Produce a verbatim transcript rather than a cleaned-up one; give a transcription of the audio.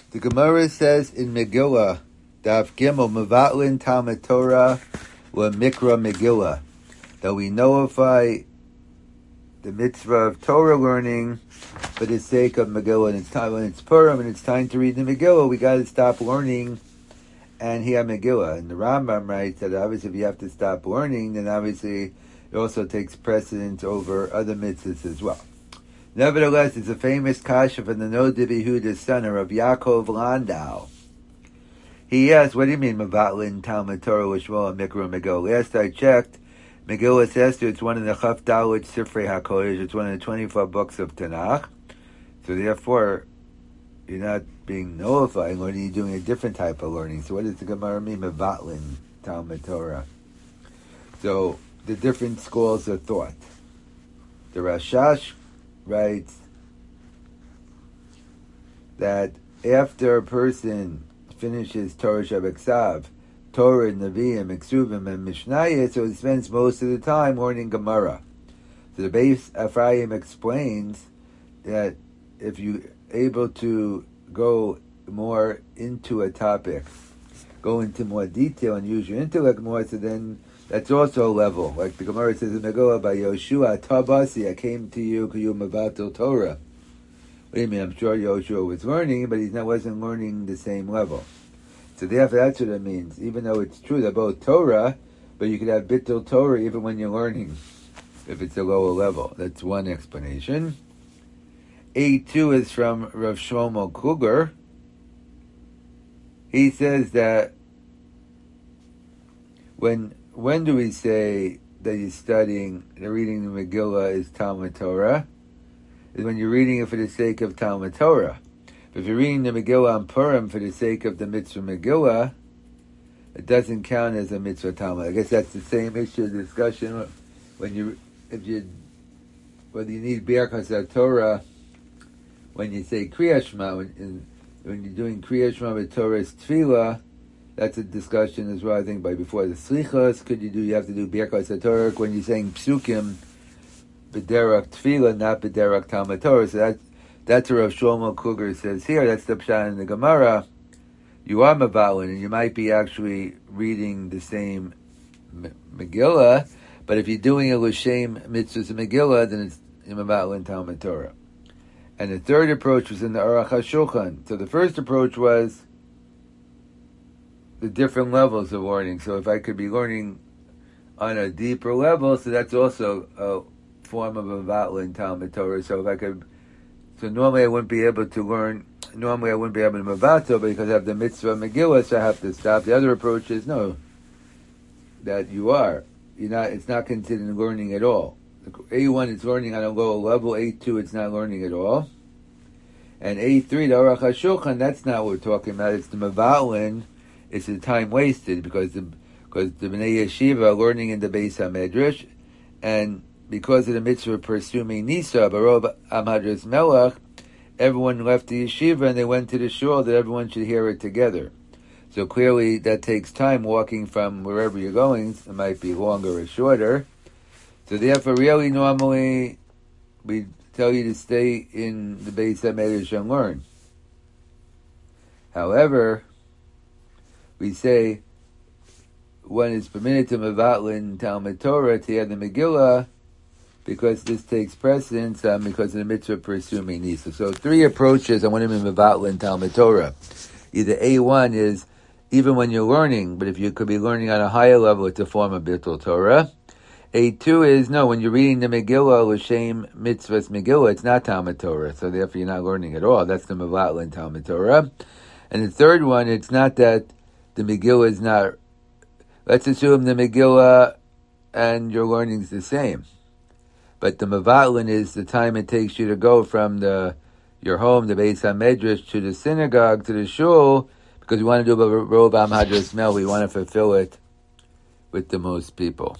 The Gemara says in Megillah, Daf Gimel, Mevatlin Talmud Torah wa Mikra Megillah, that we nullify the mitzvah of Torah learning for the sake of Megillah. And it's time when it's Purim and it's time to read the Megillah, we got to stop learning and hear Megillah. And the Rambam writes that obviously if you have to stop learning, then obviously it also takes precedence over other mitzvahs as well. Nevertheless, it's a famous kasha from the Noda B'Yehuda son of Yaakov Landau. He asked, what do you mean, Mevatlin Talmud Torah Lishma Mikra Megillah? Last I checked, Megillah Esther, it's one of the Chaf Dalet Sifrei HaKodesh, it's one of the twenty-four books of Tanakh. So therefore, you're not being nullified, learning, you're doing a different type of learning. So what does the Gemara mean, Mevatlin Talmud Torah? So, the different schools of thought. The Rashash writes that after a person finishes Torah Shabbat, Torah, Nevi'im, Eksuvim, and Mishnayos, so he spends most of the time learning Gemara. So the Beis Ephraim explains that if you're able to go more into a topic, go into more detail and use your intellect more, so then that's also a level. Like the Gemara says in Megillah by Yoshua, Tabasi, I came to you, K'yu Mevatel Torah. What do you mean? I'm sure Yoshua was learning, but he wasn't learning the same level. So therefore, that's what it means. Even though it's true they're both Torah, but you could have Bittul Torah even when you're learning, if it's a lower level. That's one explanation. A two is from Rav Shlomo Kluger. He says that when when do we say that you're studying, the reading the Megillah is Talmud Torah? Is when you're reading it for the sake of Talmud Torah. But if you're reading the Megillah on Purim for the sake of the mitzvah Megillah, it doesn't count as a mitzvah Talmud. I guess that's the same issue, discussion when you, if you, whether you need Birkas HaTorah when you say Kriya Shema, when, when you're doing Kriya Shema with Torah's Tefillah. That's a discussion as well, I think, by before the Slichos. Could you do, you have to do Birkas HaTorah when you're saying Psukim, B'derach Tefillah, not B'derach Talmud Torah. So that's, that's what Rav Shlomo Kluger says here. That's the Pshat in the Gemara. You are Mevatlin, and you might be actually reading the same Megillah, but if you're doing a L'Shem Mitzvahs Megillah, then it's Mevatlin Talmud Torah. And the third approach was in the Aruch HaShulchan. So the first approach was the different levels of learning. So if I could be learning on a deeper level, so that's also a form of a Mevatlin Talmud Torah. So if I could, so normally I wouldn't be able to learn, normally I wouldn't be able to Mevatel because I have the mitzvah Megillah, so I have to stop. The other approach is no, that you are. You're not, it's not considered learning at all. A one is learning on a lower level, A two it's not learning at all. And A three, the Aruch HaShulchan, that's not what we're talking about. It's the Mevatlin. It's the time wasted because the because the Bnei Yeshiva are learning in the Beis HaMedrash, and because of the mitzvah of pursuing Nisa, Barov Amhadras Melech, everyone left the yeshiva and they went to the shul that everyone should hear it together. So clearly that takes time walking from wherever you're going. It might be longer or shorter. So therefore, really, normally we tell you to stay in the Beis HaMedrash and learn. However, we say one is permitted to Mevatlin Talmud Torah to add the Megillah because this takes precedence um, because of the mitzvah pursuing Nisa. So three approaches I want to be Mevatlin Talmud Torah. Either A one is even when you're learning, but if you could be learning on a higher level, it's a form of Bittul Torah. A two is, no, when you're reading the Megillah, L'Shem Mitzvahs Megillah, it's not Talmud Torah, so therefore you're not learning at all. That's the Mevatlin Talmud Torah. And the third one, it's not that the Megillah is not, let's assume the Megillah and your learning is the same. But the Mevatlin is the time it takes you to go from the your home, the Beis HaMedrash, to the synagogue, to the shul, because we want to do a Rov Amhadras Mel, we want to fulfill it with the most people.